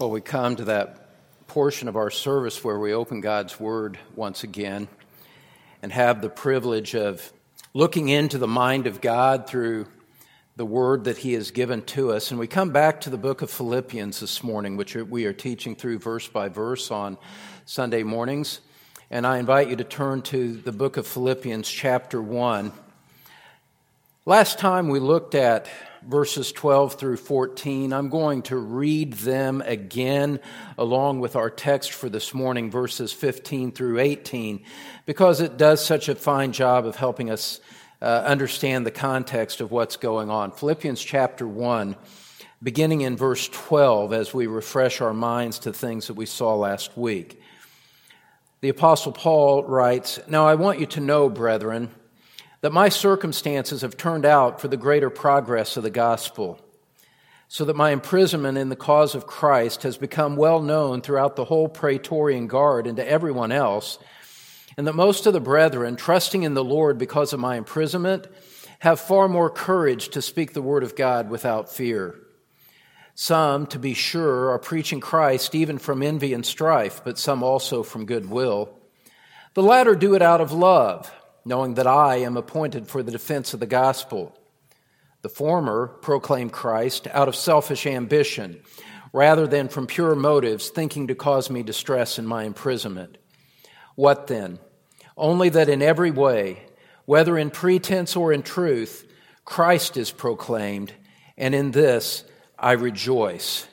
Well, we come to that portion of our service where we open God's Word once again and have the privilege of looking into the mind of God through the Word that He has given to us. And we come back to the book of Philippians this morning, which we are teaching through verse by verse on Sunday mornings. And I invite you to turn to the book of Philippians chapter 1. Last time we looked at verses 12 through 14. I'm going to read them again along with our text for this morning, verses 15 through 18, because it does such a fine job of helping us understand the context of what's going on. Philippians chapter 1, beginning in verse 12, as we refresh our minds to things that we saw last week. The Apostle Paul writes, "Now I want you to know, brethren, that my circumstances have turned out for the greater progress of the gospel, so that my imprisonment in the cause of Christ has become well known throughout the whole Praetorian Guard and to everyone else, and that most of the brethren, trusting in the Lord because of my imprisonment, have far more courage to speak the word of God without fear. Some, to be sure, are preaching Christ even from envy and strife, but some also from goodwill. The latter do it out of love, knowing that I am appointed for the defense of the gospel. The former proclaim Christ out of selfish ambition, rather than from pure motives, thinking to cause me distress in my imprisonment. What then? Only that in every way, whether in pretense or in truth, Christ is proclaimed, and in this I rejoice."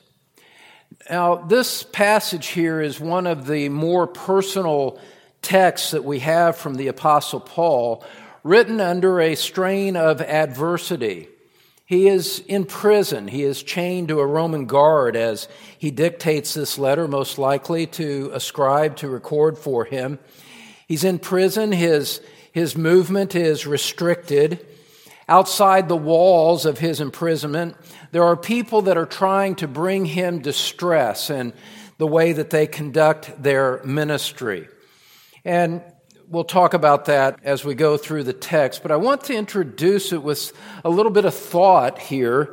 Now, this passage here is one of the more personal texts that we have from the Apostle Paul, written under a strain of adversity. He is in prison. He is chained to a Roman guard as he dictates this letter, most likely to a scribe to record for him. He's in prison. His movement is restricted. Outside the walls of his imprisonment, there are people that are trying to bring him distress in the way that they conduct their ministry. And we'll talk about that as we go through the text, but I want to introduce it with a little bit of thought here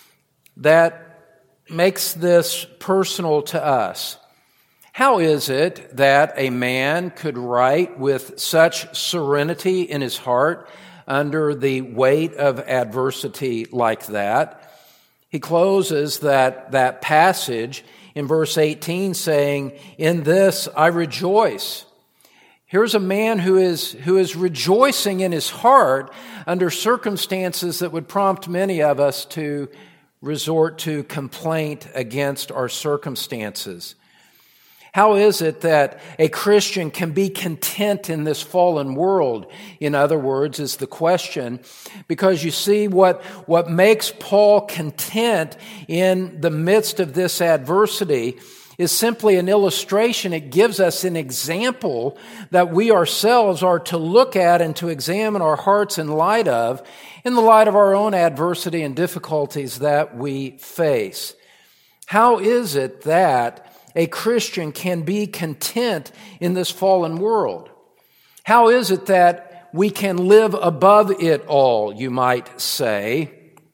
that makes this personal to us. How is it that a man could write with such serenity in his heart under the weight of adversity like that? He closes that passage in verse 18 saying, "In this I rejoice." Here's a man who is rejoicing in his heart under circumstances that would prompt many of us to resort to complaint against our circumstances. How is it that a Christian can be content in this fallen world? In other words, is the question. Because you see, what makes Paul content in the midst of this adversity is simply an illustration. It gives us an example that we ourselves are to look at and to examine our hearts in the light of our own adversity and difficulties that we face. How is it that a Christian can be content in this fallen world? How is it that we can live above it all, you might say?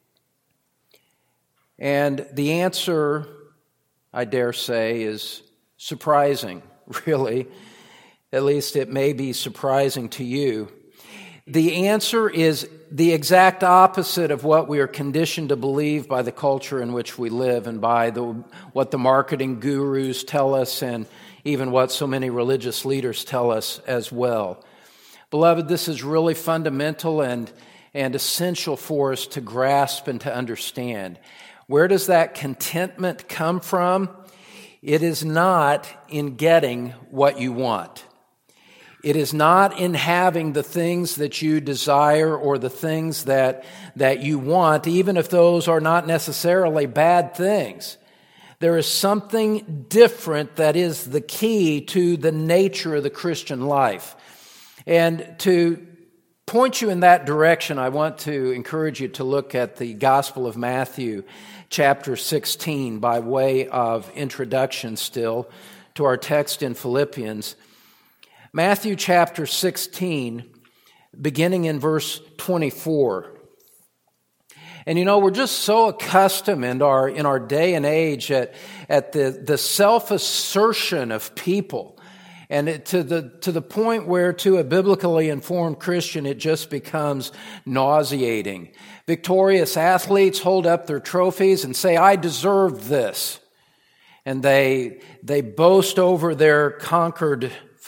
And the answer, I dare say, is surprising, really. At least it may be surprising to you. The answer is the exact opposite of what we are conditioned to believe by the culture in which we live and by what the marketing gurus tell us and even what so many religious leaders tell us as well. Beloved, this is really fundamental and essential for us to grasp and to understand. Where does that contentment come from? It is not in getting what you want. It is not in having the things that you desire or the things that you want, even if those are not necessarily bad things. There is something different that is the key to the nature of the Christian life. And to point you in that direction, I want to encourage you to look at the Gospel of Matthew, chapter 16, by way of introduction still to our text in Philippians. Matthew chapter 16, beginning in verse 24. And we're just so accustomed in our day and age at the self-assertion of people. And to the point where, to a biblically informed Christian, it just becomes nauseating. Victorious athletes hold up their trophies and say, "I deserve this." And they boast over their conquered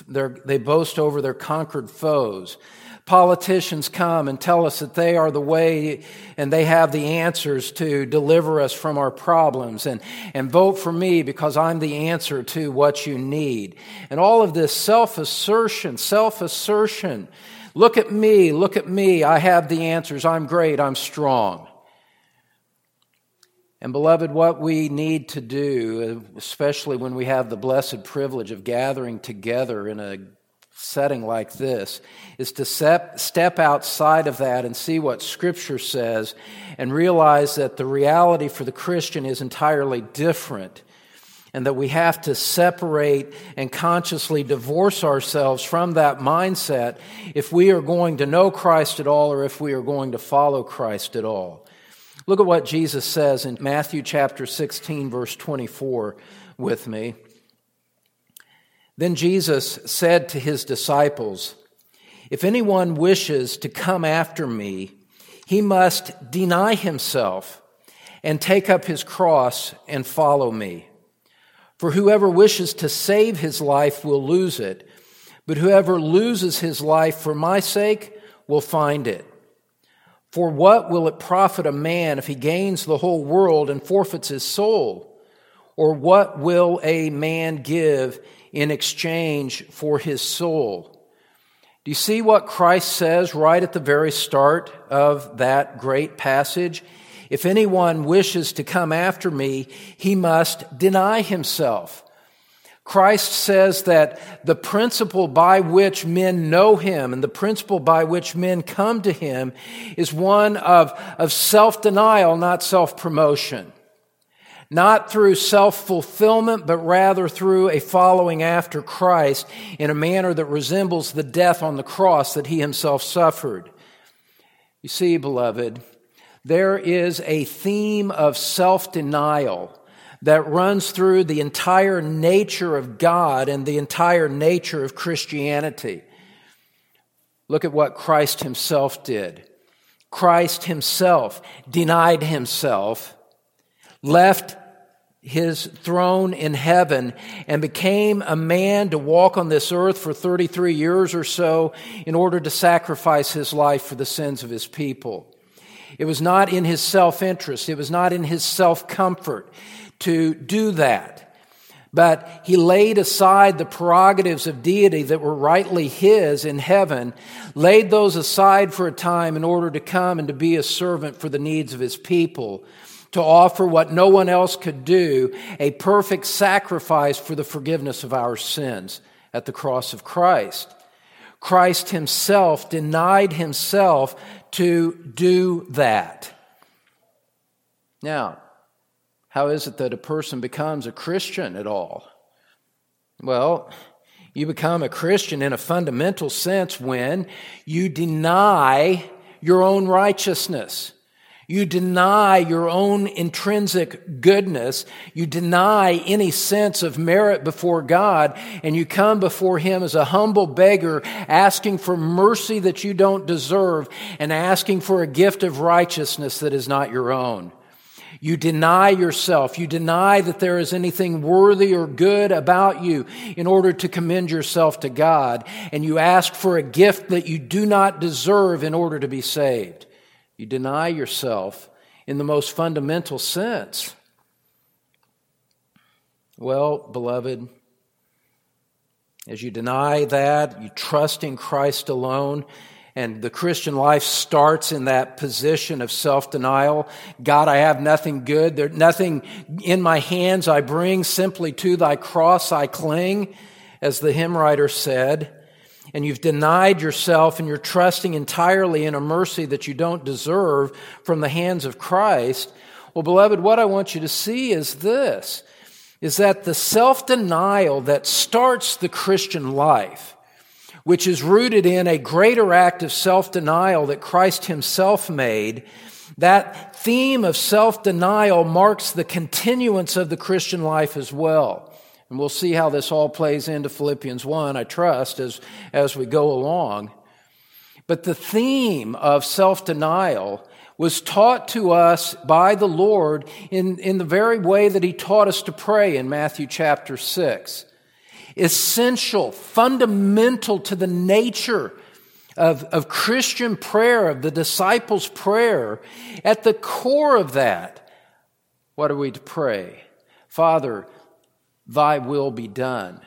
foes. Politicians come and tell us that they are the way and they have the answers to deliver us from our problems, and vote for me because I'm the answer to what you need. And all of this self-assertion. Look at me, I have the answers, I'm great, I'm strong. And beloved, what we need to do, especially when we have the blessed privilege of gathering together in a setting like this, is to step outside of that and see what Scripture says and realize that the reality for the Christian is entirely different, and that we have to separate and consciously divorce ourselves from that mindset if we are going to know Christ at all, or if we are going to follow Christ at all. Look at what Jesus says in Matthew chapter 16, verse 24 with me. Then Jesus said to his disciples, "If anyone wishes to come after me, he must deny himself and take up his cross and follow me. For whoever wishes to save his life will lose it, but whoever loses his life for my sake will find it. For what will it profit a man if he gains the whole world and forfeits his soul? Or what will a man give in exchange for his soul?" Do you see what Christ says right at the very start of that great passage? If anyone wishes to come after me, he must deny himself. Christ says that the principle by which men know him and the principle by which men come to him is one of self-denial, not self-promotion. Not through self-fulfillment, but rather through a following after Christ in a manner that resembles the death on the cross that he himself suffered. You see, beloved, there is a theme of self-denial that runs through the entire nature of God and the entire nature of Christianity. Look at what Christ himself did. Christ himself denied himself, left his throne in heaven, and became a man to walk on this earth for 33 years or so in order to sacrifice his life for the sins of his people. It was not in his self-interest, it was not in his self-comfort to do that. But he laid aside the prerogatives of deity that were rightly his in heaven, laid those aside for a time in order to come and to be a servant for the needs of his people, to offer what no one else could do, a perfect sacrifice for the forgiveness of our sins at the cross of Christ. Christ himself denied himself to do that. Now, how is it that a person becomes a Christian at all? Well, you become a Christian in a fundamental sense when you deny your own righteousness. You deny your own intrinsic goodness. You deny any sense of merit before God, and you come before him as a humble beggar, asking for mercy that you don't deserve and asking for a gift of righteousness that is not your own. You deny yourself. You deny that there is anything worthy or good about you in order to commend yourself to God, and you ask for a gift that you do not deserve in order to be saved. You deny yourself in the most fundamental sense. Well, beloved, as you deny that, you trust in Christ alone, and the Christian life starts in that position of self-denial. God, I have nothing good. There's nothing in my hands I bring, simply to thy cross I cling, as the hymn writer said. And you've denied yourself and you're trusting entirely in a mercy that you don't deserve from the hands of Christ. Well, beloved, what I want you to see is this, is that the self-denial that starts the Christian life, which is rooted in a greater act of self-denial that Christ himself made, that theme of self-denial marks the continuance of the Christian life as well. And we'll see how this all plays into Philippians 1, I trust, as we go along. But the theme of self-denial was taught to us by the Lord in the very way that He taught us to pray in Matthew chapter 6. Essential, fundamental to the nature of Christian prayer, of the disciples' prayer. At the core of that, what are we to pray? Father, Thy will be done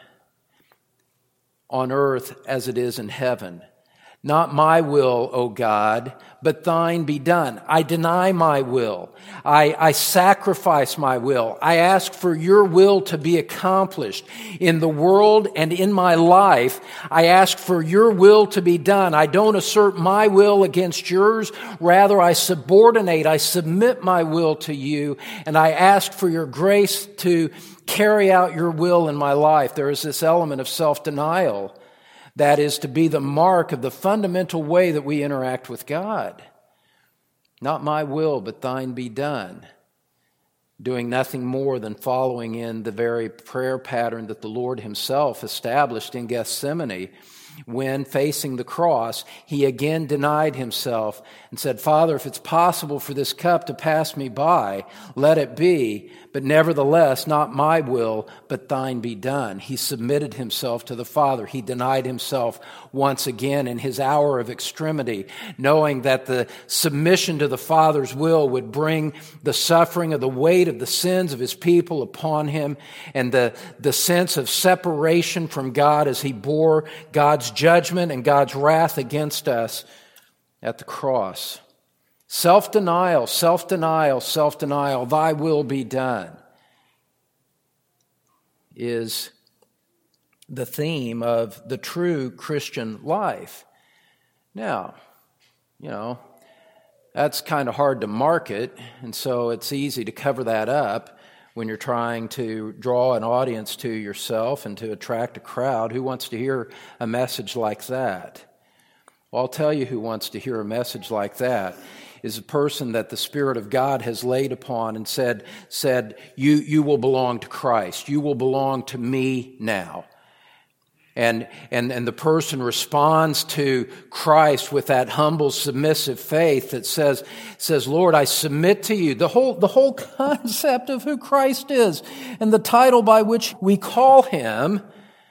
on earth as it is in heaven. Not my will, O God, but Thine be done. I deny my will. I sacrifice my will. I ask for Your will to be accomplished in the world and in my life. I ask for Your will to be done. I don't assert my will against Yours. Rather, I submit my will to You, and I ask for Your grace to carry out Your will in my life. There is this element of self-denial that is to be the mark of the fundamental way that we interact with God. Not my will, but Thine be done. Doing nothing more than following in the very prayer pattern that the Lord Himself established in Gethsemane. When facing the cross, He again denied Himself and said, Father, if it's possible for this cup to pass me by, let it be. But nevertheless, not my will, but Thine be done. He submitted Himself to the Father. He denied Himself once again in His hour of extremity, knowing that the submission to the Father's will would bring the suffering of the weight of the sins of His people upon Him, and the sense of separation from God as He bore God's judgment and God's wrath against us at the cross. Self-denial, self-denial, self-denial, Thy will be done is the theme of the true Christian life. Now, that's kind of hard to market, and so it's easy to cover that up when you're trying to draw an audience to yourself and to attract a crowd. Who wants to hear a message like that? Well, I'll tell you who wants to hear a message like that is a person that the Spirit of God has laid upon and said, you will belong to Christ. You will belong to me now. And the person responds to Christ with that humble, submissive faith that says, Lord, I submit to You. The whole concept of who Christ is and the title by which we call Him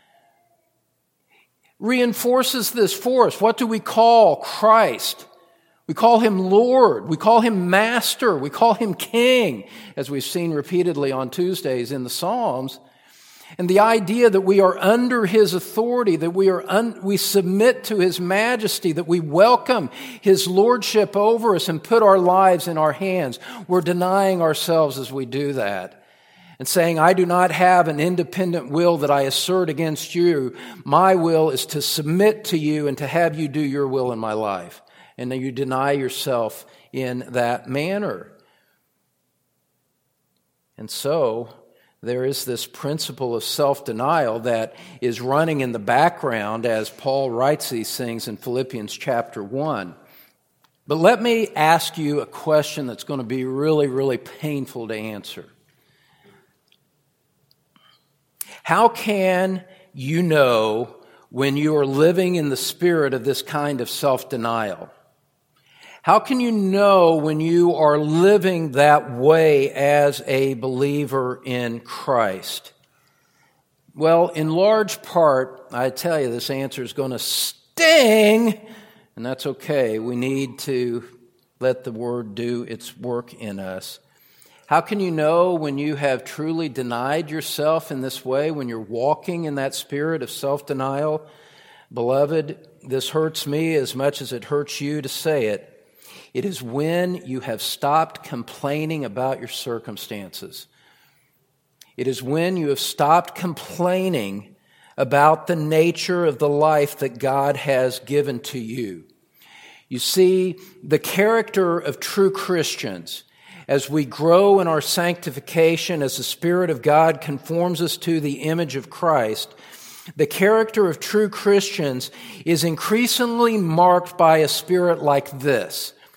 reinforces this for us. What do we call Christ? We call Him Lord. We call Him Master. We call Him King, as we've seen repeatedly on Tuesdays in the Psalms. And the idea that we are under His authority, that we submit to His majesty, that we welcome His lordship over us and put our lives in our hands. We're denying ourselves as we do that and saying, I do not have an independent will that I assert against You. My will is to submit to You and to have You do Your will in my life. And then you deny yourself in that manner. And so there is this principle of self-denial that is running in the background as Paul writes these things in Philippians chapter 1. But let me ask you a question that's going to be really, really painful to answer. How can you know when you are living in the spirit of this kind of self-denial? How can you know when you are living that way as a believer in Christ? Well, in large part, I tell you, this answer is going to sting, and that's okay. We need to let the Word do its work in us. How can you know when you have truly denied yourself in this way, when you're walking in that spirit of self-denial? Beloved, this hurts me as much as it hurts you to say it. It is when you have stopped complaining about your circumstances. It is when you have stopped complaining about the nature of the life that God has given to you. You see, the character of true Christians, as we grow in our sanctification, as the Spirit of God conforms us to the image of Christ, the character of true Christians is increasingly marked by a spirit like this.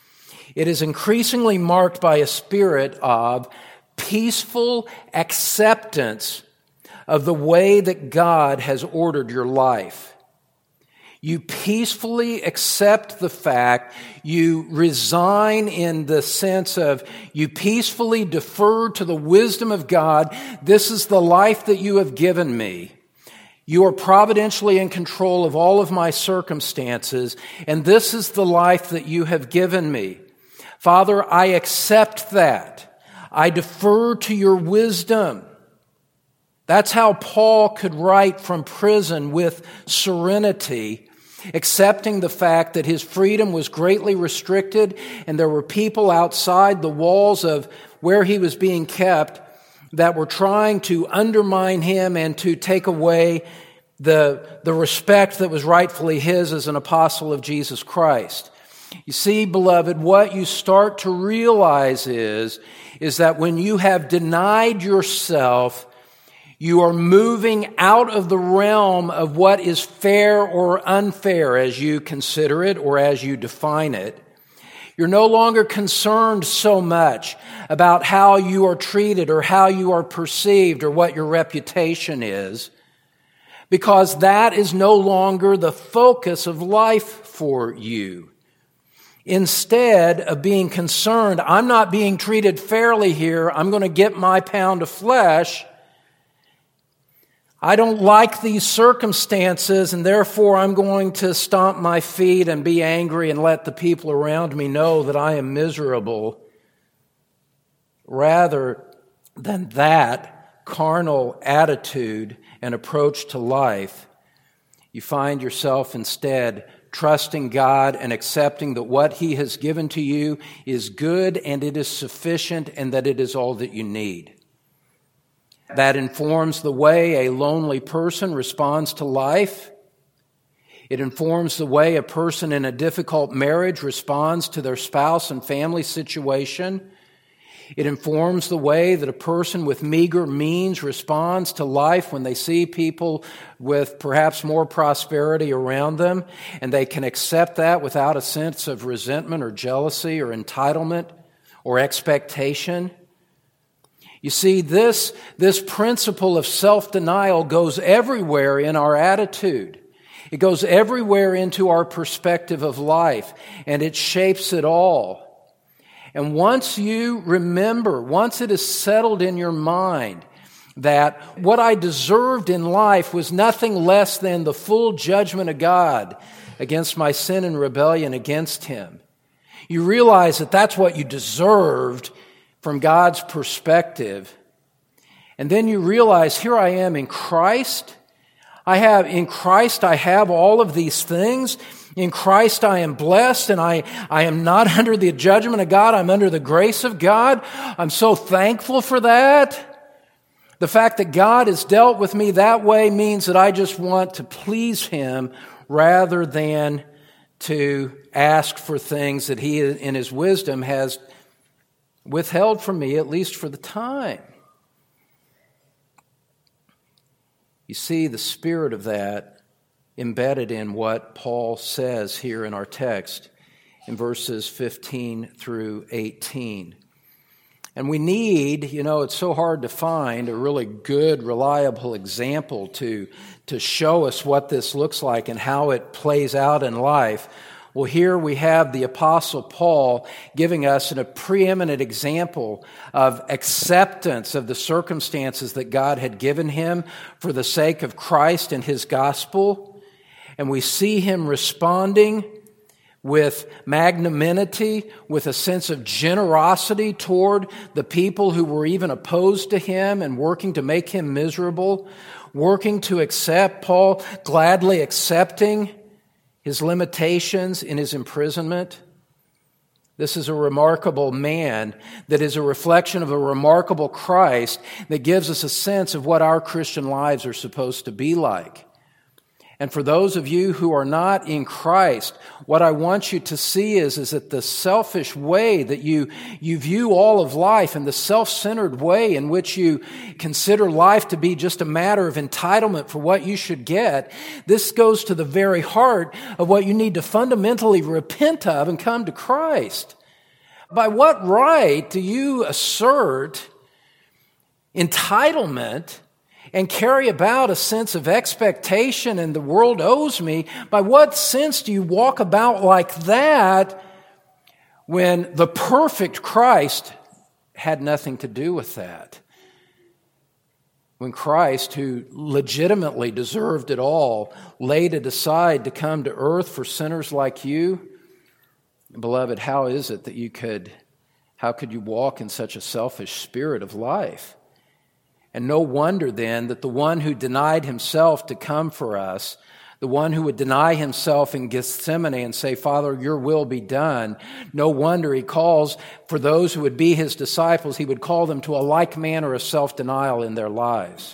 It is increasingly marked by a spirit of peaceful acceptance of the way that God has ordered your life. You peacefully accept the fact, you resign in the sense of you peacefully defer to the wisdom of God. This is the life that you have given me. You are providentially in control of all of my circumstances, and this is the life that you have given me. Father, I accept that. I defer to your wisdom. That's how Paul could write from prison with serenity, accepting the fact that his freedom was greatly restricted and there were people outside the walls of where he was being kept that were trying to undermine him and to take away the respect that was rightfully his as an apostle of Jesus Christ. You see, beloved, what you start to realize is that when you have denied yourself, you are moving out of the realm of what is fair or unfair as you consider it or as you define it. You're no longer concerned so much about how you are treated or how you are perceived or what your reputation is, because that is no longer the focus of life for you. Instead of being concerned, I'm not being treated fairly here, I'm going to get my pound of flesh, I don't like these circumstances, and therefore I'm going to stomp my feet and be angry and let the people around me know that I am miserable. Rather than that carnal attitude and approach to life, you find yourself instead trusting God and accepting that what He has given to you is good and it is sufficient and that it is all that you need. That informs the way a lonely person responds to life. It informs the way a person in a difficult marriage responds to their spouse and family situation. It informs the way that a person with meager means responds to life when they see people with perhaps more prosperity around them, and they can accept that without a sense of resentment or jealousy or entitlement or expectation. You see, this principle of self-denial goes everywhere in our attitude. It goes everywhere into our perspective of life, and it shapes it all. And once you remember, once it is settled in your mind that what I deserved in life was nothing less than the full judgment of God against my sin and rebellion against Him, you realize that that's what you deserved from God's perspective. And then you realize, here I am in Christ. In Christ I have all of these things. In Christ I am blessed, and I am not under the judgment of God. I'm under the grace of God. I'm so thankful for that. The fact that God has dealt with me that way means that I just want to please Him rather than to ask for things that He, in His wisdom, has withheld from me, at least for the time. You see the spirit of that embedded in what Paul says here in our text in verses 15 through 18. And we need, it's so hard to find a really good, reliable example to show us what this looks like and how it plays out in life. Well, here we have the Apostle Paul giving us a preeminent example of acceptance of the circumstances that God had given him for the sake of Christ and His gospel. And we see him responding with magnanimity, with a sense of generosity toward the people who were even opposed to him and working to make him miserable, working to accept, Paul gladly accepting his limitations in his imprisonment. This is a remarkable man that is a reflection of a remarkable Christ that gives us a sense of what our Christian lives are supposed to be like. And for those of you who are not in Christ, what I want you to see is that the selfish way that you view all of life and the self-centered way in which you consider life to be just a matter of entitlement for what you should get, this goes to the very heart of what you need to fundamentally repent of and come to Christ. By what right do you assert entitlement and carry about a sense of expectation and the world owes me? By what sense do you walk about like that when the perfect Christ had nothing to do with that? When Christ, who legitimately deserved it all, laid it aside to come to earth for sinners like you, beloved, how is it that how could you walk in such a selfish spirit of life? And no wonder then that the one who denied himself to come for us, the one who would deny himself in Gethsemane and say, Father, your will be done, no wonder he calls for those who would be his disciples, he would call them to a like manner of self-denial in their lives.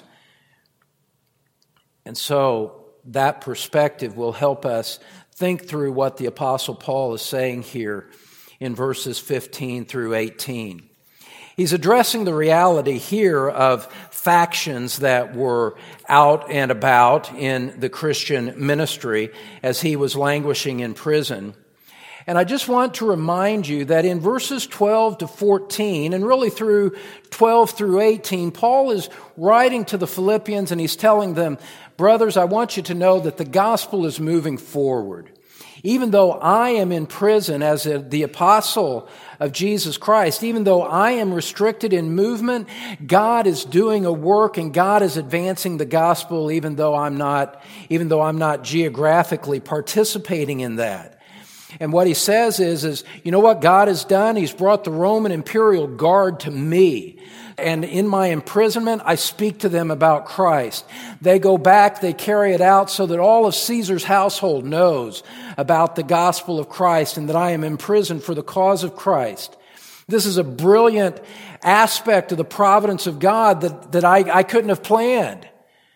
And so that perspective will help us think through what the Apostle Paul is saying here in verses 15 through 18. He's addressing the reality here of factions that were out and about in the Christian ministry as he was languishing in prison. And I just want to remind you that in verses 12 to 14, and really through 12 through 18, Paul is writing to the Philippians and he's telling them, brothers, I want you to know that the gospel is moving forward. Even though I am in prison as the apostle of Jesus Christ, even though I am restricted in movement, God is doing a work and God is advancing the gospel even though I'm not geographically participating in that. And what he says is, you know what God has done? He's brought the Roman imperial guard to me. And in my imprisonment, I speak to them about Christ. They go back, they carry it out so that all of Caesar's household knows about the gospel of Christ and that I am in prison for the cause of Christ. This is a brilliant aspect of the providence of God that I couldn't have planned.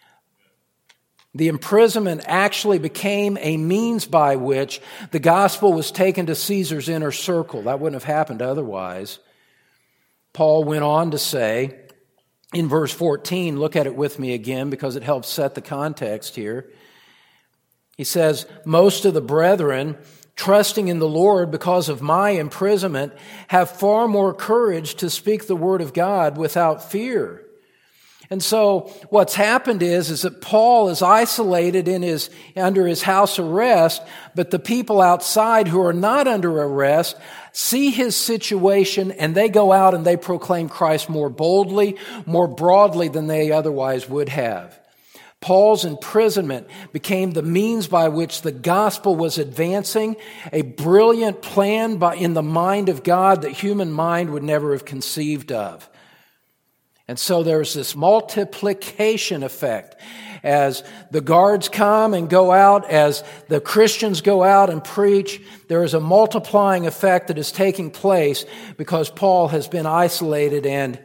The imprisonment actually became a means by which the gospel was taken to Caesar's inner circle. That wouldn't have happened otherwise. Paul went on to say in verse 14, look at it with me again because it helps set the context here. He says, most of the brethren, trusting in the Lord because of my imprisonment, have far more courage to speak the word of God without fear. And so what's happened is that Paul is isolated under his house arrest, but the people outside who are not under arrest see his situation and they go out and they proclaim Christ more boldly, more broadly than they otherwise would have. Paul's imprisonment became the means by which the gospel was advancing, a brilliant plan in the mind of God that human mind would never have conceived of. And so there's this multiplication effect. As the guards come and go out, as the Christians go out and preach, there is a multiplying effect that is taking place because Paul has been isolated and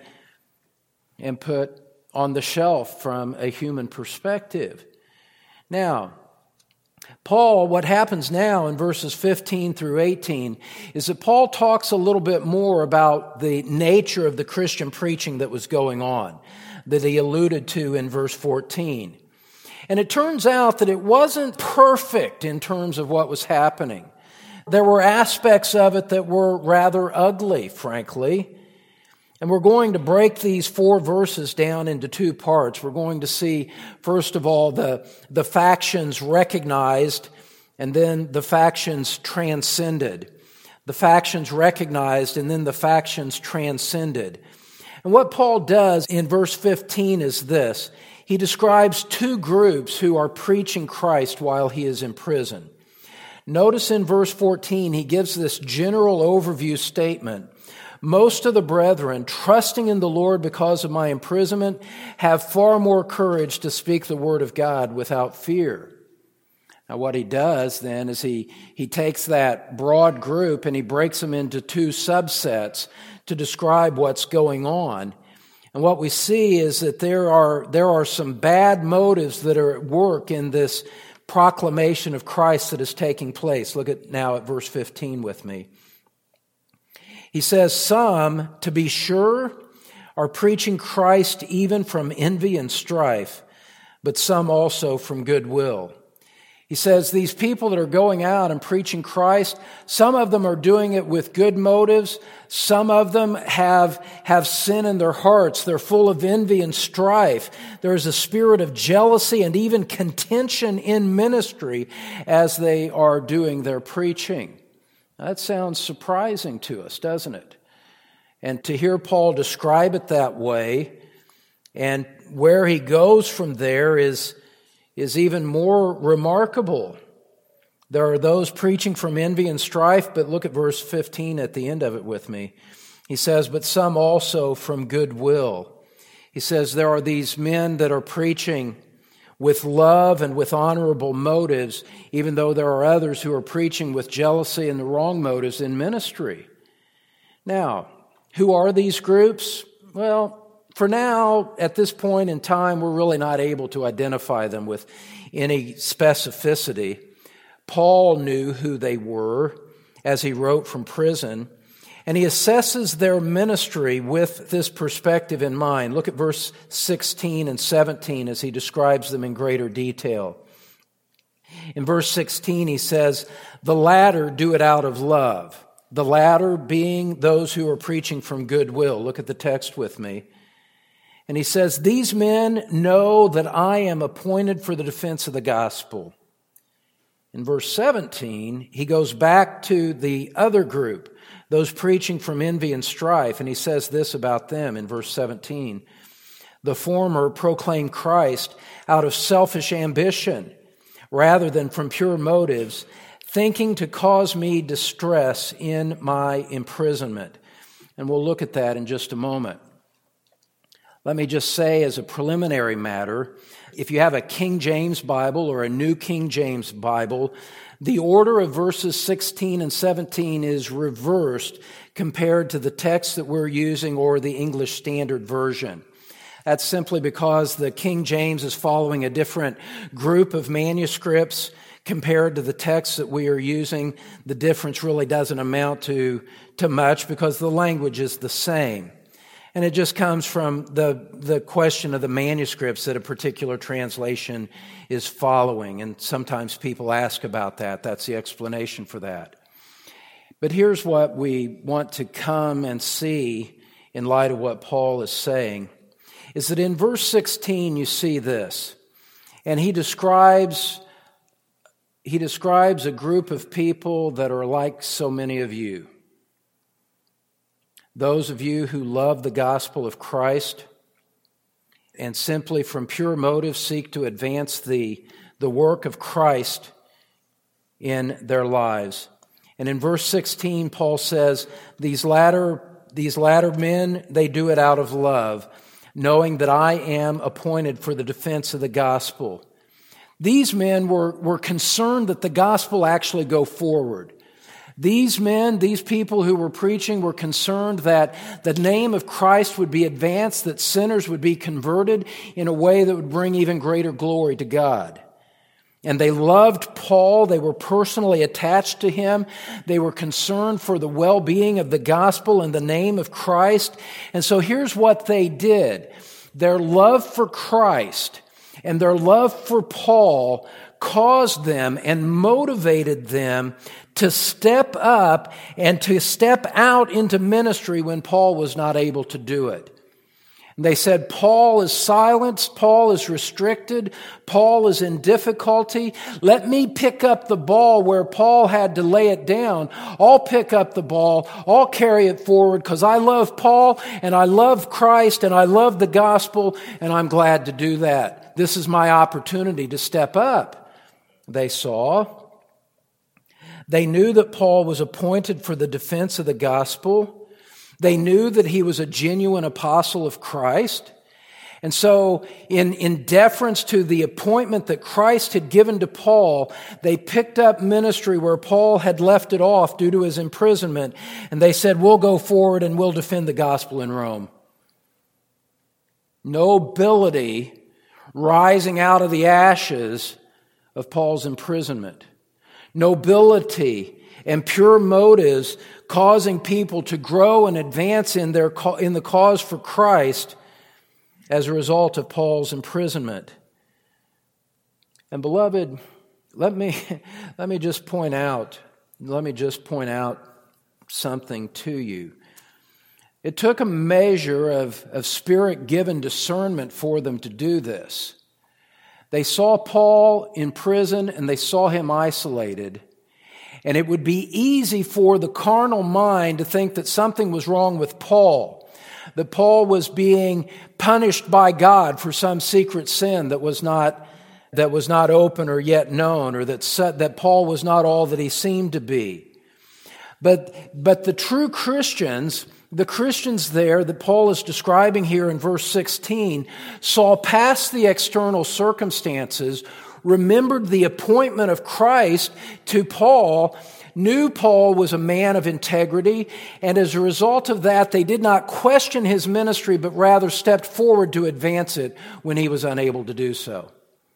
put on the shelf from a human perspective. Now, Paul, what happens now in verses 15 through 18 is that Paul talks a little bit more about the nature of the Christian preaching that was going on, that he alluded to in verse 14. And it turns out that it wasn't perfect in terms of what was happening. There were aspects of it that were rather ugly, frankly. And we're going to break these 4 verses down into 2 parts. We're going to see, first of all, the factions recognized and then the factions transcended. The factions recognized and then the factions transcended. And what Paul does in verse 15 is this. He describes 2 groups who are preaching Christ while he is in prison. Notice in verse 14, he gives this general overview statement. Most of the brethren, trusting in the Lord because of my imprisonment, have far more courage to speak the word of God without fear. Now what he does then is he takes that broad group and he breaks them into 2 subsets to describe what's going on. And what we see is that there are some bad motives that are at work in this proclamation of Christ that is taking place. Look now at verse 15 with me. He says, some, to be sure, are preaching Christ even from envy and strife, but some also from goodwill. He says these people that are going out and preaching Christ, some of them are doing it with good motives. Some of them have sin in their hearts. They're full of envy and strife. There is a spirit of jealousy and even contention in ministry as they are doing their preaching. That sounds surprising to us, doesn't it? And to hear Paul describe it that way, and where he goes from there is even more remarkable. There are those preaching from envy and strife, but look at verse 15 at the end of it with me. He says, but some also from goodwill. He says there are these men that are preaching with love and with honorable motives, even though there are others who are preaching with jealousy and the wrong motives in ministry. Now, who are these groups? Well, for now, at this point in time, we're really not able to identify them with any specificity. Paul knew who they were as he wrote from prison, and he assesses their ministry with this perspective in mind. Look at verse 16 and 17 as he describes them in greater detail. In verse 16, he says, the latter do it out of love. The latter being those who are preaching from goodwill. Look at the text with me. And he says, these men know that I am appointed for the defense of the gospel. In verse 17, he goes back to the other group, those preaching from envy and strife, and he says this about them in verse 17. The former proclaim Christ out of selfish ambition rather than from pure motives, thinking to cause me distress in my imprisonment. And we'll look at that in just a moment. Let me just say as a preliminary matter, if you have a King James Bible or a New King James Bible, the order of verses 16 and 17 is reversed compared to the text that we're using or the English Standard Version. That's simply because the King James is following a different group of manuscripts compared to the text that we are using. The difference really doesn't amount to much because the language is the same. And it just comes from the question of the manuscripts that a particular translation is following. And sometimes people ask about that. That's the explanation for that. But here's what we want to come and see in light of what Paul is saying, is that in verse 16 you see this. And he describes a group of people that are like so many of you. Those of you who love the gospel of Christ and simply from pure motives seek to advance the work of Christ in their lives. And in verse 16, Paul says, these latter men, they do it out of love, knowing that I am appointed for the defense of the gospel. These men were concerned that the gospel actually go forward. These men, these people who were preaching were concerned that the name of Christ would be advanced, that sinners would be converted in a way that would bring even greater glory to God. And they loved Paul. They were personally attached to him. They were concerned for the well-being of the gospel and the name of Christ. And so here's what they did. Their love for Christ and their love for Paul caused them and motivated them to step up and to step out into ministry when Paul was not able to do it. And they said, Paul is silenced, Paul is restricted, Paul is in difficulty. Let me pick up the ball where Paul had to lay it down. I'll pick up the ball, I'll carry it forward because I love Paul and I love Christ and I love the gospel and I'm glad to do that. This is my opportunity to step up. They saw. They knew that Paul was appointed for the defense of the gospel. They knew that he was a genuine apostle of Christ. And so in deference to the appointment that Christ had given to Paul, they picked up ministry where Paul had left it off due to his imprisonment. And they said, we'll go forward and we'll defend the gospel in Rome. Nobility rising out of the ashes of Paul's imprisonment. Nobility and pure motives causing people to grow and advance in the cause for Christ as a result of Paul's imprisonment. And beloved, let me just point out something to you. It took a measure of Spirit-given discernment for them to do this. They saw Paul in prison and they saw him isolated. And it would be easy for the carnal mind to think that something was wrong with Paul, that Paul was being punished by God for some secret sin that was not open or yet known, or that Paul was not all that he seemed to be. But the true Christians, the Christians there that Paul is describing here in verse 16, saw past the external circumstances, remembered the appointment of Christ to Paul, knew Paul was a man of integrity, and as a result of that, they did not question his ministry, but rather stepped forward to advance it when he was unable to do so.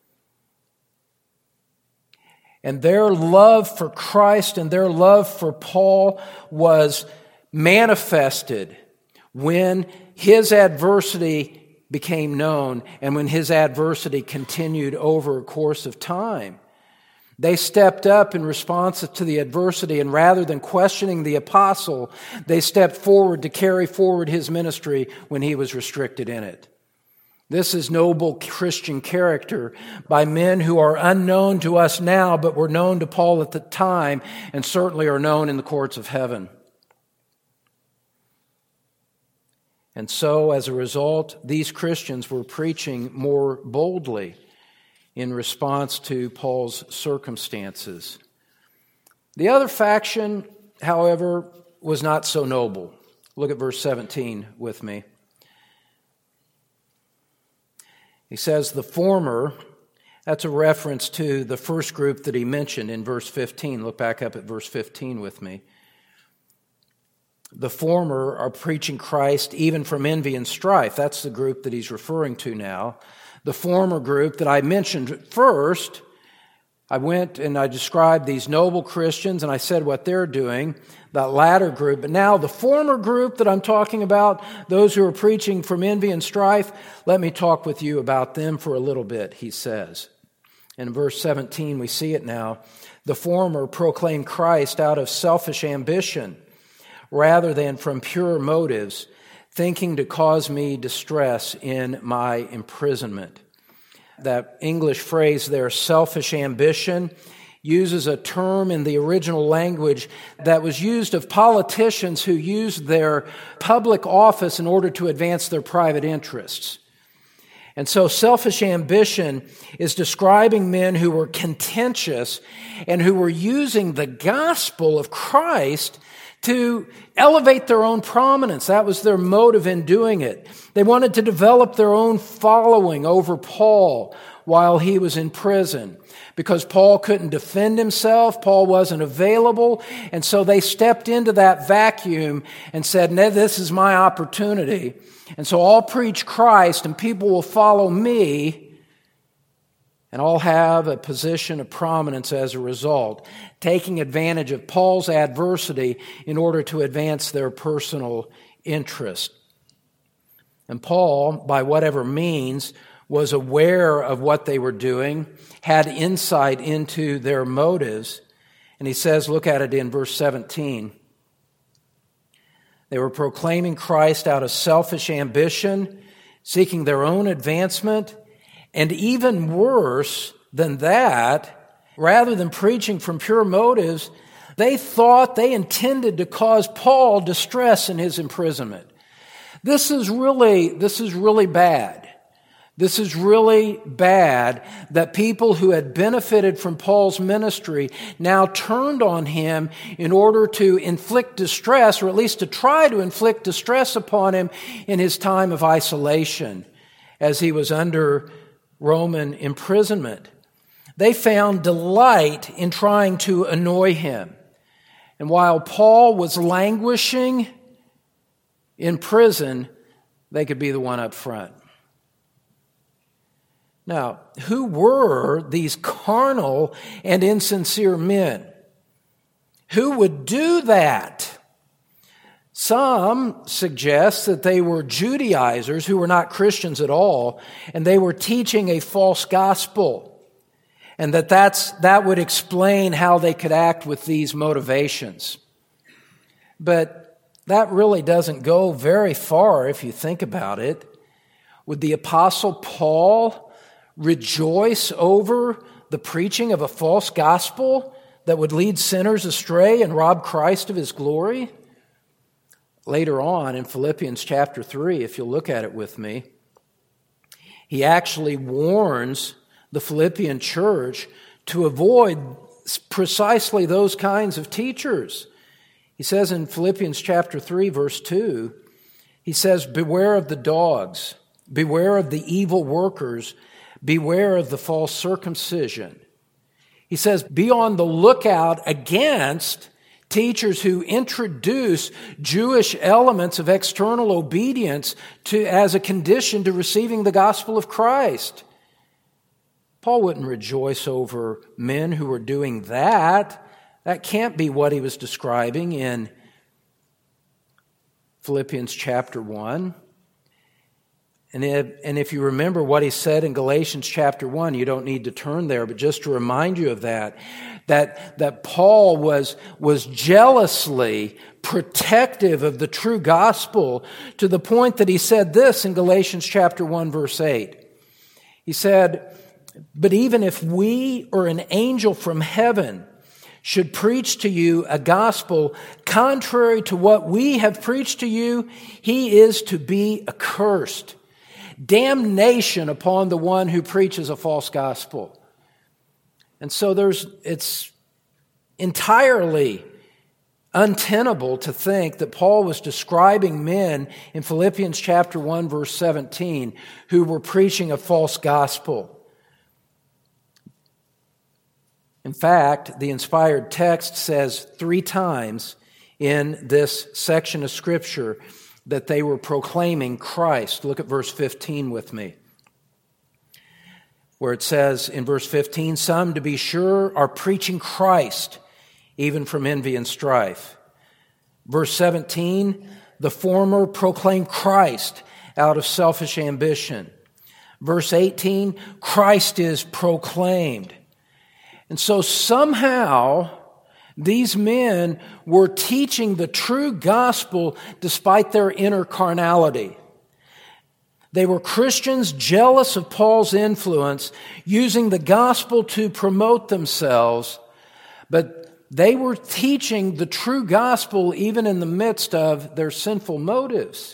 And their love for Christ and their love for Paul was manifested when his adversity became known and when his adversity continued over a course of time. They stepped up in response to the adversity, and rather than questioning the apostle, they stepped forward to carry forward his ministry when he was restricted in it. This is noble Christian character by men who are unknown to us now, but were known to Paul at the time, and certainly are known in the courts of heaven. And so, as a result, these Christians were preaching more boldly in response to Paul's circumstances. The other faction, however, was not so noble. Look at verse 17 with me. He says, the former, that's a reference to the first group that he mentioned in verse 15. Look back up at verse 15 with me. The former are preaching Christ even from envy and strife. That's the group that he's referring to now. The former group that I mentioned first, I went and I described these noble Christians and I said what they're doing, that latter group. But now the former group that I'm talking about, those who are preaching from envy and strife, let me talk with you about them for a little bit, he says. In verse 17, we see it now. The former proclaim Christ out of selfish ambition rather than from pure motives, thinking to cause me distress in my imprisonment. That English phrase there, selfish ambition, uses a term in the original language that was used of politicians who used their public office in order to advance their private interests. And so selfish ambition is describing men who were contentious and who were using the gospel of Christ to elevate their own prominence. That was their motive in doing it. They wanted to develop their own following over Paul while he was in prison. Because Paul couldn't defend himself, Paul wasn't available, and so they stepped into that vacuum and said, "No, this is my opportunity. And so I'll preach Christ and people will follow me, and I'll have a position of prominence as a result," taking advantage of Paul's adversity in order to advance their personal interest. And Paul, by whatever means, was aware of what they were doing, had insight into their motives, and he says, look at it in verse 17. They were proclaiming Christ out of selfish ambition, seeking their own advancement, and even worse than that, rather than preaching from pure motives, they thought they intended to cause Paul distress in his imprisonment. This is really bad. This is really bad that people who had benefited from Paul's ministry now turned on him in order to inflict distress, or at least to try to inflict distress upon him in his time of isolation as he was under Roman imprisonment. They found delight in trying to annoy him. And while Paul was languishing in prison, they could be the one up front. Now, who were these carnal and insincere men? Who would do that? Some suggest that they were Judaizers who were not Christians at all, and they were teaching a false gospel. and that would explain how they could act with these motivations. But that really doesn't go very far if you think about it. Would the Apostle Paul rejoice over the preaching of a false gospel that would lead sinners astray and rob Christ of his glory? Later on in Philippians chapter 3, if you'll look at it with me, he actually warns the Philippian church to avoid precisely those kinds of teachers. He says in Philippians chapter 3, verse 2, he says, "Beware of the dogs, beware of the evil workers, beware of the false circumcision." He says, be on the lookout against teachers who introduce Jewish elements of external obedience as a condition to receiving the gospel of Christ. Paul wouldn't rejoice over men who were doing that. That can't be what he was describing in Philippians chapter 1. And if you remember what he said in Galatians chapter 1, you don't need to turn there, but just to remind you of that Paul was jealously protective of the true gospel to the point that he said this in Galatians chapter 1, verse 8. He said, "But even if we or an angel from heaven should preach to you a gospel contrary to what we have preached to you, he is to be accursed. Damnation upon the one who preaches a false gospel." And so it's entirely untenable to think that Paul was describing men in Philippians chapter 1, verse 17, who were preaching a false gospel. In fact, the inspired text says 3 times in this section of Scripture that they were proclaiming Christ. Look at verse 15 with me, where it says in verse 15, "Some, to be sure, are preaching Christ, even from envy and strife." Verse 17, "The former proclaim Christ out of selfish ambition." Verse 18, "Christ is proclaimed." And so somehow these men were teaching the true gospel despite their inner carnality. They were Christians jealous of Paul's influence, using the gospel to promote themselves, but they were teaching the true gospel even in the midst of their sinful motives.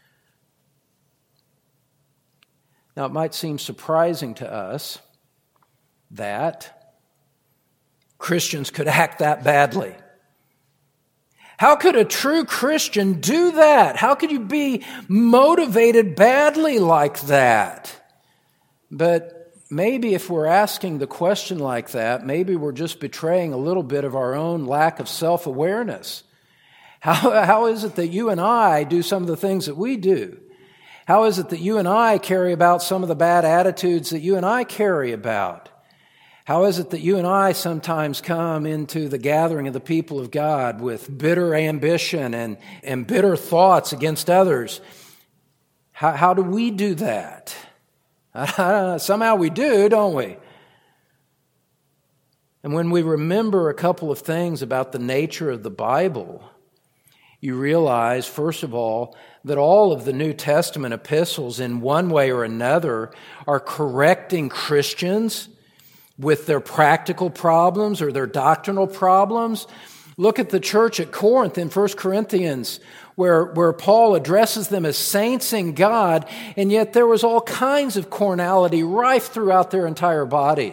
Now, it might seem surprising to us that Christians could act that badly. How could a true Christian do that? How could you be motivated badly like that? But maybe if we're asking the question like that, maybe we're just betraying a little bit of our own lack of self-awareness. How is it that you and I do some of the things that we do? How is it that you and I carry about some of the bad attitudes that you and I carry about? How is it that you and I sometimes come into the gathering of the people of God with bitter ambition and bitter thoughts against others? How do we do that? Somehow we do, don't we? And when we remember a couple of things about the nature of the Bible, you realize, first of all, that all of the New Testament epistles in one way or another are correcting Christians with their practical problems or their doctrinal problems. Look at the church at Corinth in 1 Corinthians, where Paul addresses them as saints in God, and yet there was all kinds of carnality rife throughout their entire body.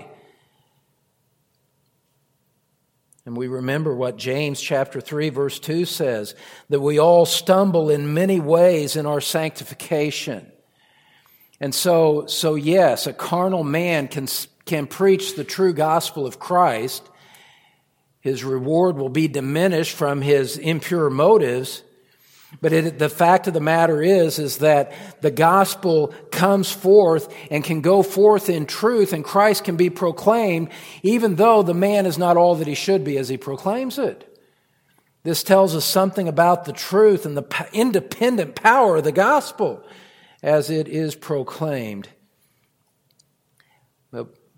And we remember what James chapter 3 verse 2 says, that we all stumble in many ways in our sanctification. And so yes, a carnal man can preach the true gospel of Christ. His reward will be diminished from his impure motives. But the fact of the matter is that the gospel comes forth and can go forth in truth, and Christ can be proclaimed even though the man is not all that he should be as he proclaims it. This tells us something about the truth and the independent power of the gospel as it is proclaimed. But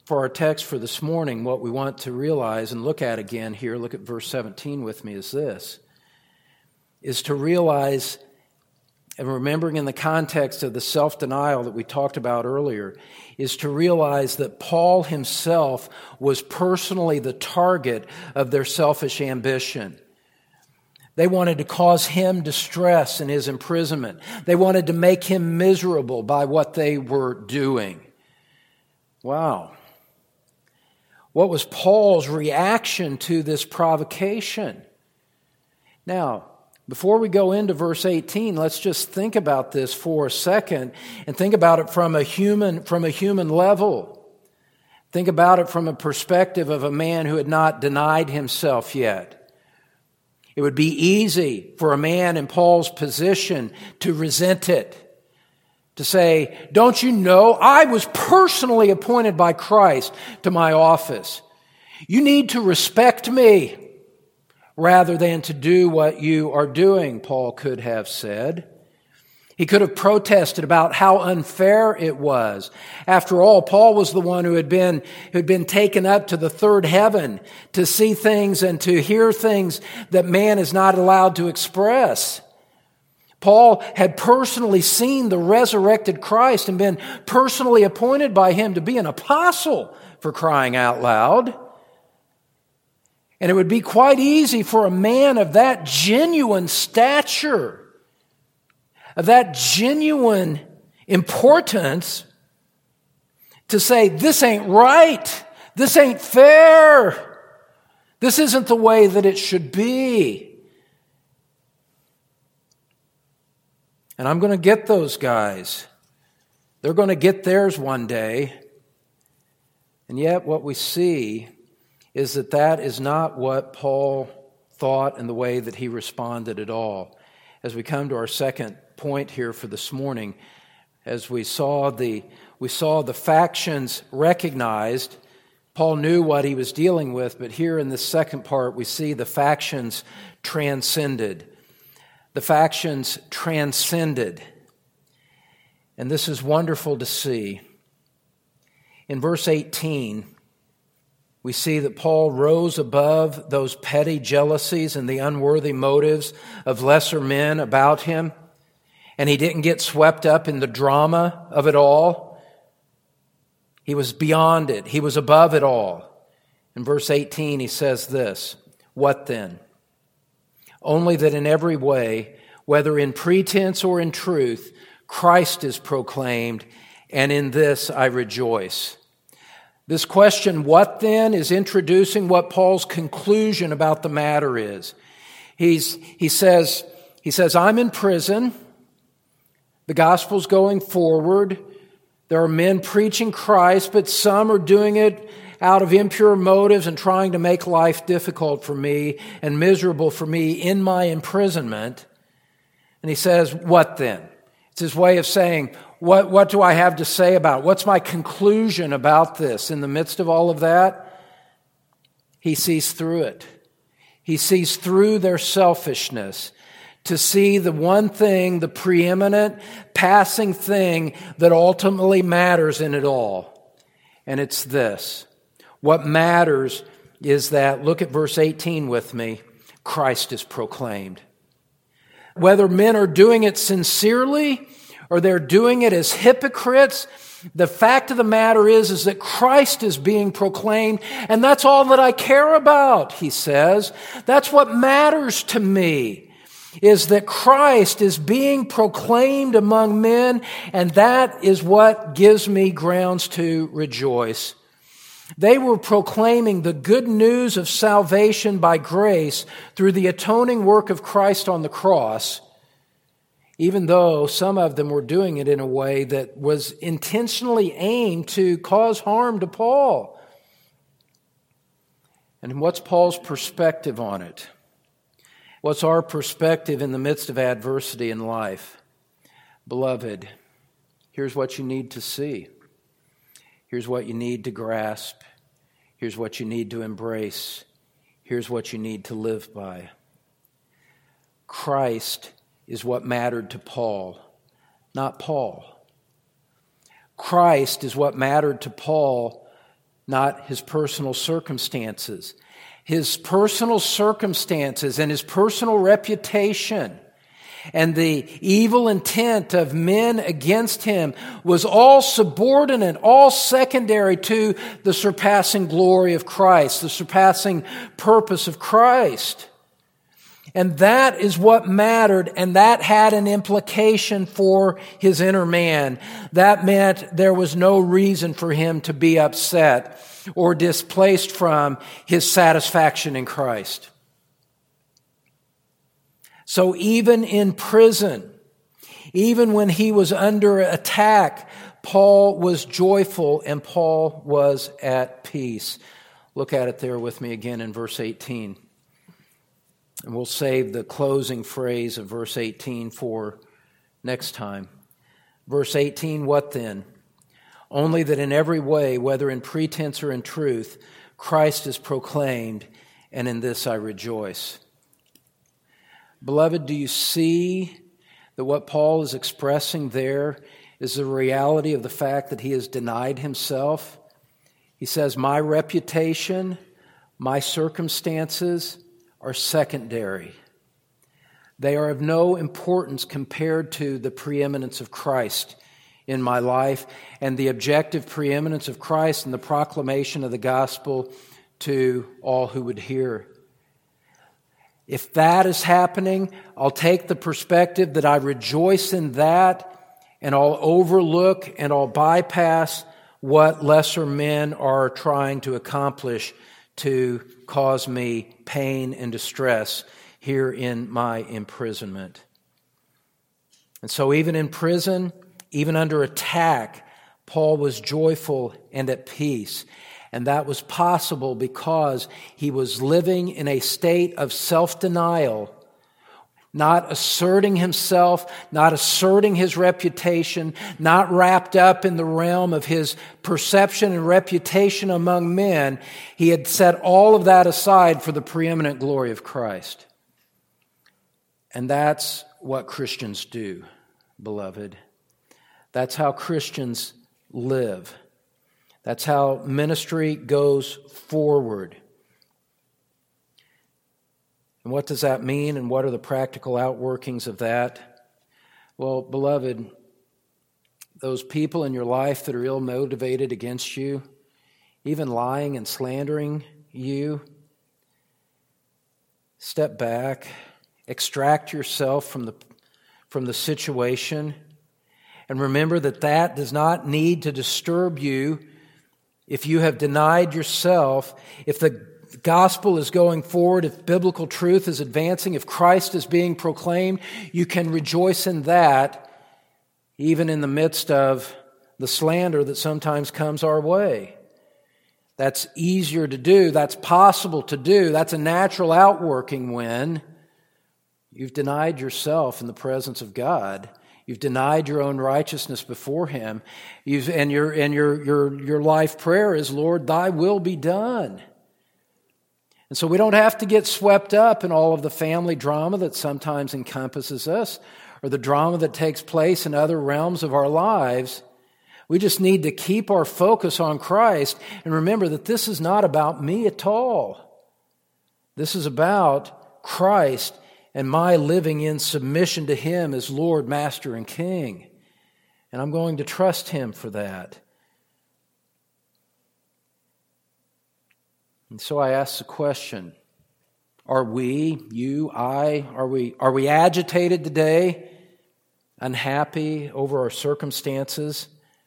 for our text for this morning, what we want to realize and look at again here, look at verse 17 with me, is this, is to realize, and remembering in the context of the self-denial that we talked about earlier, is to realize that Paul himself was personally the target of their selfish ambition. They wanted to cause him distress in his imprisonment. They wanted to make him miserable by what they were doing. Wow. What was Paul's reaction to this provocation? Now, before we go into verse 18, let's just think about this for a second and think about it from a human level. Think about it from a perspective of a man who had not denied himself yet. It would be easy for a man in Paul's position to resent it, to say, don't you know, I was personally appointed by Christ to my office. You need to respect me rather than to do what you are doing, Paul could have said. He could have protested about how unfair it was. After all, Paul was the one who had been taken up to the third heaven to see things and to hear things that man is not allowed to express. Paul had personally seen the resurrected Christ and been personally appointed by him to be an apostle, for crying out loud. And it would be quite easy for a man of that genuine stature, of that genuine importance, to say, this ain't right, this ain't fair, this isn't the way that it should be. And I'm going to get those guys. They're going to get theirs one day. And yet what we see is that is not what Paul thought and the way that he responded at all. As we come to our second point here for this morning, as we saw the factions recognized, Paul knew what he was dealing with, but here in this second part we see the factions transcended. The factions transcended. And this is wonderful to see. In verse 18, we see that Paul rose above those petty jealousies and the unworthy motives of lesser men about him. And he didn't get swept up in the drama of it all. He was beyond it. He was above it all. In verse 18, he says this, "What then? Only that in every way, whether in pretense or in truth, Christ is proclaimed, and in this I rejoice." This question, what then, is introducing what Paul's conclusion about the matter is. He says, I'm in prison. The gospel's going forward. There are men preaching Christ, but some are doing it out of impure motives and trying to make life difficult for me and miserable for me in my imprisonment. And he says, what then? It's his way of saying, what do I have to say about it? What's my conclusion about this? In the midst of all of that, he sees through it. He sees through their selfishness to see the one thing, the preeminent, passing thing that ultimately matters in it all. And it's this. What matters is that, look at verse 18 with me, Christ is proclaimed. Whether men are doing it sincerely or they're doing it as hypocrites, the fact of the matter is that Christ is being proclaimed, and that's all that I care about, he says. That's what matters to me, is that Christ is being proclaimed among men, and that is what gives me grounds to rejoice. They were proclaiming the good news of salvation by grace through the atoning work of Christ on the cross, even though some of them were doing it in a way that was intentionally aimed to cause harm to Paul. And what's Paul's perspective on it? What's our perspective in the midst of adversity in life? Beloved, here's what you need to see. Here's what you need to grasp. Here's what you need to embrace. Here's what you need to live by. Christ is what mattered to Paul, not Paul. Christ is what mattered to Paul, not his personal circumstances. His personal circumstances and his personal reputation and the evil intent of men against him was all subordinate, all secondary to the surpassing glory of Christ, the surpassing purpose of Christ. And that is what mattered, and that had an implication for his inner man. That meant there was no reason for him to be upset or displaced from his satisfaction in Christ. So even in prison, even when he was under attack, Paul was joyful and Paul was at peace. Look at it there with me again in verse 18. And we'll save the closing phrase of verse 18 for next time. Verse 18, what then? Only that in every way, whether in pretense or in truth, Christ is proclaimed, and in this I rejoice. Beloved, do you see that what Paul is expressing there is the reality of the fact that he has denied himself? He says, my reputation, my circumstances are secondary. They are of no importance compared to the preeminence of Christ in my life and the objective preeminence of Christ and the proclamation of the gospel to all who would hear. If that is happening, I'll take the perspective that I rejoice in that, and I'll overlook and I'll bypass what lesser men are trying to accomplish to cause me pain and distress here in my imprisonment. And so even in prison, even under attack, Paul was joyful and at peace. And that was possible because he was living in a state of self-denial, not asserting himself, not asserting his reputation, not wrapped up in the realm of his perception and reputation among men. He had set all of that aside for the preeminent glory of Christ. And that's what Christians do, beloved. That's how Christians live. That's how ministry goes forward. And what does that mean, and what are the practical outworkings of that? Well, beloved, those people in your life that are ill-motivated against you, even lying and slandering you, step back, extract yourself from the situation, and remember that that does not need to disturb you. If you have denied yourself, if the gospel is going forward, if biblical truth is advancing, if Christ is being proclaimed, you can rejoice in that, even in the midst of the slander that sometimes comes our way. That's easier to do. That's possible to do. That's a natural outworking when you've denied yourself in the presence of God. You've denied your own righteousness before Him. Your life prayer is, Lord, Thy will be done. And so we don't have to get swept up in all of the family drama that sometimes encompasses us, or the drama that takes place in other realms of our lives. We just need to keep our focus on Christ and remember that this is not about me at all. This is about Christ and my living in submission to Him as Lord, Master, and King. And I'm going to trust Him for that. And so I ask the question, are we, you, I, are we agitated today, unhappy over our circumstances?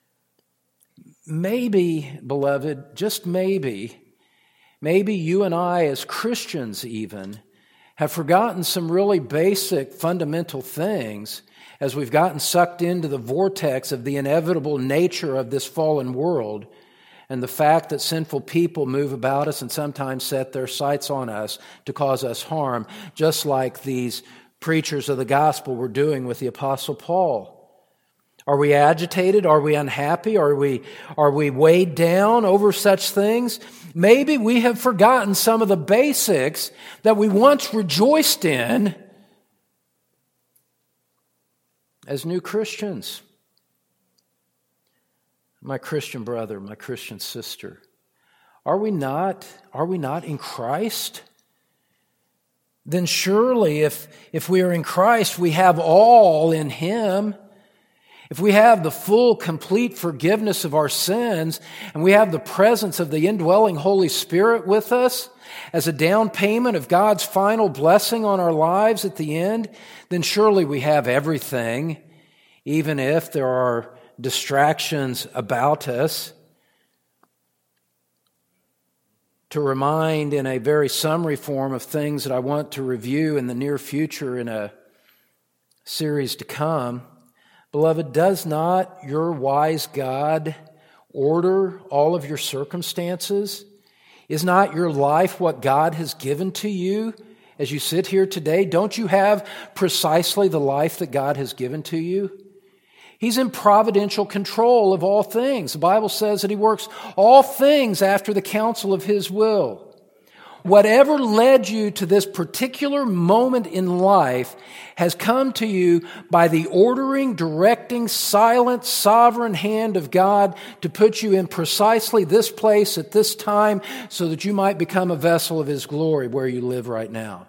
Maybe, beloved, just maybe you and I as Christians even have forgotten some really basic, fundamental things as we've gotten sucked into the vortex of the inevitable nature of this fallen world and the fact that sinful people move about us and sometimes set their sights on us to cause us harm, just like these preachers of the gospel were doing with the Apostle Paul. Are we agitated? Are we unhappy? Are we weighed down over such things? Maybe we have forgotten some of the basics that we once rejoiced in as new Christians. My Christian brother, my Christian sister, Are we not in Christ? Then surely if we are in Christ, we have all in Him. If we have the full, complete forgiveness of our sins, and we have the presence of the indwelling Holy Spirit with us as a down payment of God's final blessing on our lives at the end, then surely we have everything, even if there are distractions about us. To remind in a very summary form of things that I want to review in the near future in a series to come, beloved, does not your wise God order all of your circumstances? Is not your life what God has given to you as you sit here today? Don't you have precisely the life that God has given to you? He's in providential control of all things. The Bible says that He works all things after the counsel of His will. Whatever led you to this particular moment in life has come to you by the ordering, directing, silent, sovereign hand of God to put you in precisely this place at this time so that you might become a vessel of His glory where you live right now.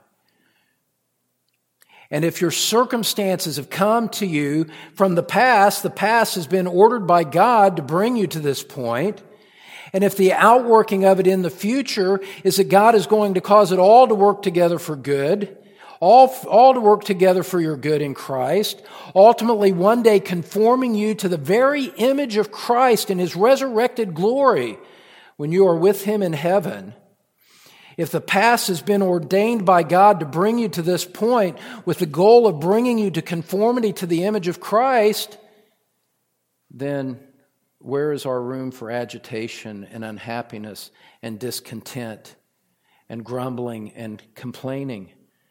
And if your circumstances have come to you from the past has been ordered by God to bring you to this point. And if the outworking of it in the future is that God is going to cause it all to work together for good, all to work together for your good in Christ, ultimately one day conforming you to the very image of Christ in His resurrected glory when you are with Him in heaven. If the past has been ordained by God to bring you to this point with the goal of bringing you to conformity to the image of Christ, then where is our room for agitation and unhappiness and discontent and grumbling and complaining?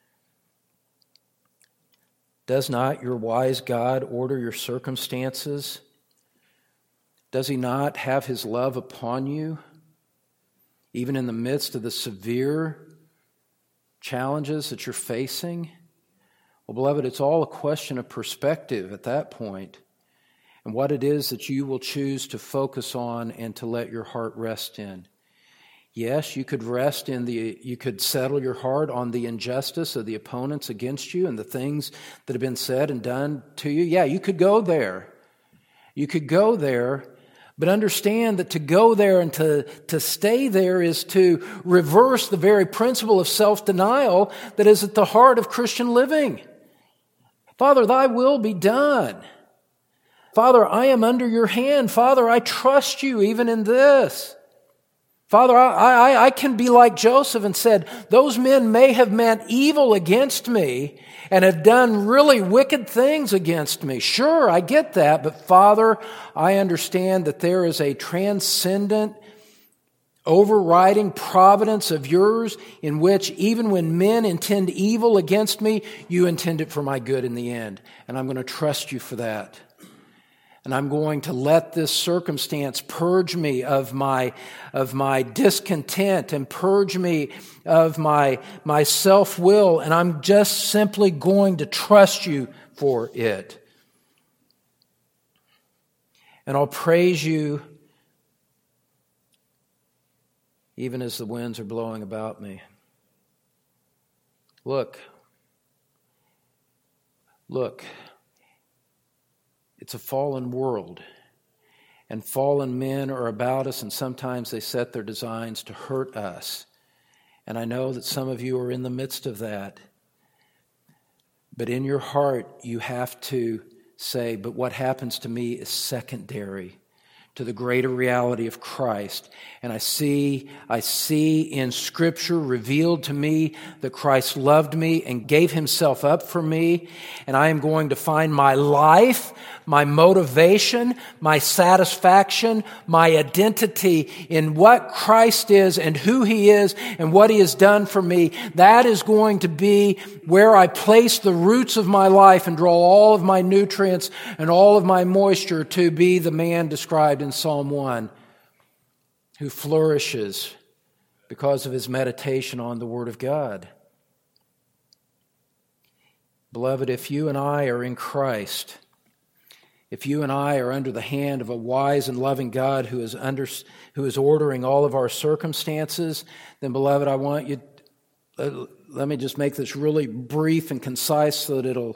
Does not your wise God order your circumstances? Does He not have His love upon you? Even in the midst of the severe challenges that you're facing? Well, beloved, it's all a question of perspective at that point, and what it is that you will choose to focus on and to let your heart rest in. Yes, you could you could settle your heart on the injustice of the opponents against you and the things that have been said and done to you. Yeah, you could go there. You could go there. But understand that to go there and to stay there is to reverse the very principle of self-denial that is at the heart of Christian living. Father, Thy will be done. Father, I am under Your hand. Father, I trust You even in this. Father, I can be like Joseph and said, those men may have meant evil against me and have done really wicked things against me. Sure, I get that, but Father, I understand that there is a transcendent, overriding providence of Yours in which even when men intend evil against me, You intend it for my good in the end. And I'm going to trust You for that. And I'm going to let this circumstance purge me of my discontent and purge me of my self-will. And I'm just simply going to trust You for it. And I'll praise You even as the winds are blowing about me. Look. It's a fallen world, and fallen men are about us, and sometimes they set their designs to hurt us. And I know that some of you are in the midst of that. But in your heart, you have to say, but what happens to me is secondary to the greater reality of Christ. And I see in Scripture revealed to me that Christ loved me and gave Himself up for me. And I am going to find my life, my motivation, my satisfaction, my identity in what Christ is and who He is and what He has done for me. That is going to be where I place the roots of my life and draw all of my nutrients and all of my moisture to be the man described in Psalm 1 who flourishes because of his meditation on the Word of God. Beloved, if you and I are in Christ, if you and I are under the hand of a wise and loving God who is ordering all of our circumstances, then, beloved, I want you, let me just make this really brief and concise so that it'll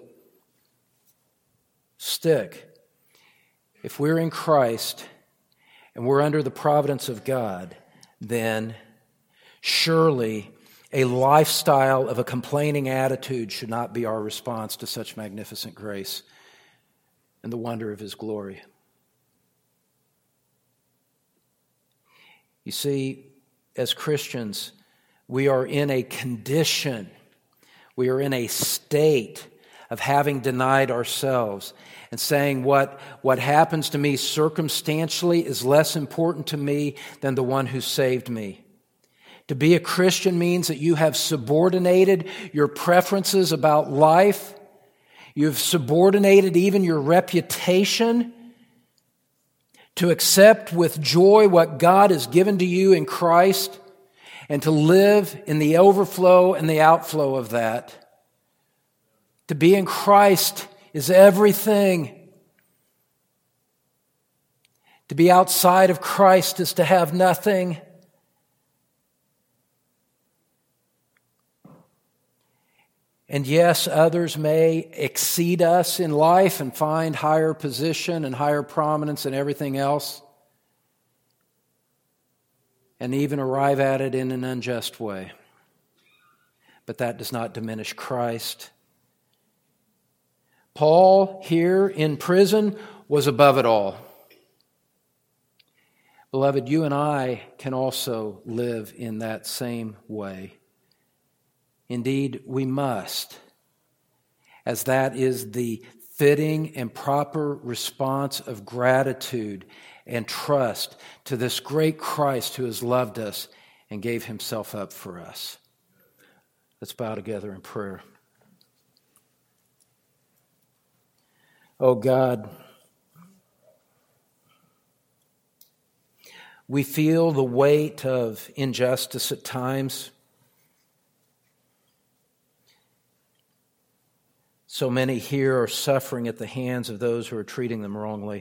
stick. If we're in Christ and we're under the providence of God, then surely a lifestyle of a complaining attitude should not be our response to such magnificent grace and the wonder of His glory. You see, as Christians, we are in a condition, we are in a state of having denied ourselves and saying what happens to me circumstantially is less important to me than the one who saved me. To be a Christian means that you have subordinated your preferences about life. You've subordinated even your reputation to accept with joy what God has given to you in Christ and to live in the overflow and the outflow of that. To be in Christ is everything. To be outside of Christ is to have nothing. And yes, others may exceed us in life and find higher position and higher prominence and everything else, and even arrive at it in an unjust way. But that does not diminish Christ. Paul, here in prison, was above it all. Beloved, you and I can also live in that same way. Indeed, we must, as that is the fitting and proper response of gratitude and trust to this great Christ who has loved us and gave Himself up for us. Let's bow together in prayer. Oh God, we feel the weight of injustice at times. So many here are suffering at the hands of those who are treating them wrongly.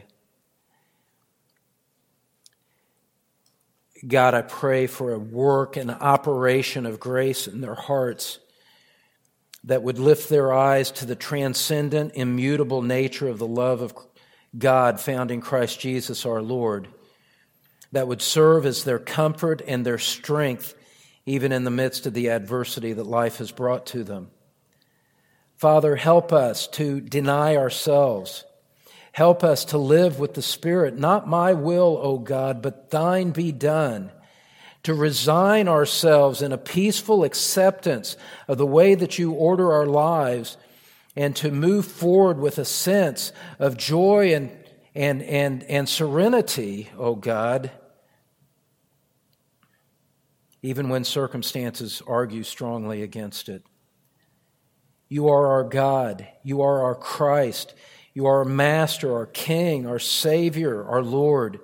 God, I pray for a work and operation of grace in their hearts that would lift their eyes to the transcendent, immutable nature of the love of God found in Christ Jesus our Lord, that would serve as their comfort and their strength even in the midst of the adversity that life has brought to them. Father, help us to deny ourselves. Help us to live with the Spirit. Not my will, O God, but Thine be done. To resign ourselves in a peaceful acceptance of the way that You order our lives, and to move forward with a sense of joy and serenity, O God, even when circumstances argue strongly against it. You are our God. You are our Christ. You are our Master, our King, our Savior, our Lord.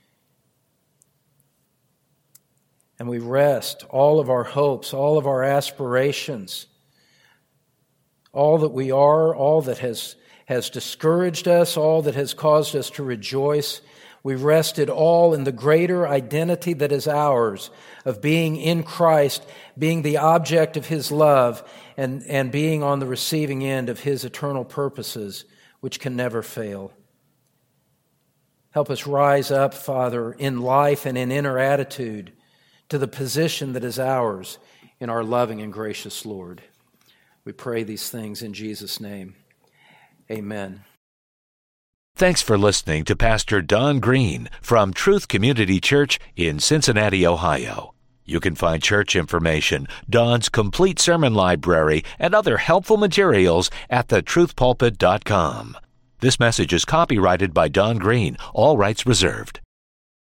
And we rest all of our hopes, all of our aspirations, all that we are, all that has discouraged us, all that has caused us to rejoice. We rest it all in the greater identity that is ours of being in Christ, being the object of His love, and being on the receiving end of His eternal purposes, which can never fail. Help us rise up, Father, in life and in inner attitude to the position that is ours in our loving and gracious Lord. We pray these things in Jesus' name. Amen. Thanks for listening to Pastor Don Green from Truth Community Church in Cincinnati, Ohio. You can find church information, Don's complete sermon library, and other helpful materials at thetruthpulpit.com. This message is copyrighted by Don Green, all rights reserved.